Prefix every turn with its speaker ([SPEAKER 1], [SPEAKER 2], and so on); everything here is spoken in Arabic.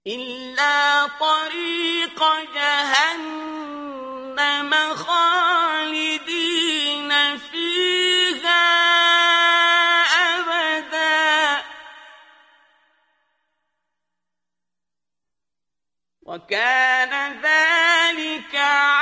[SPEAKER 1] إلا طريق جهنم خالدين فيها أبدا وكان ذلك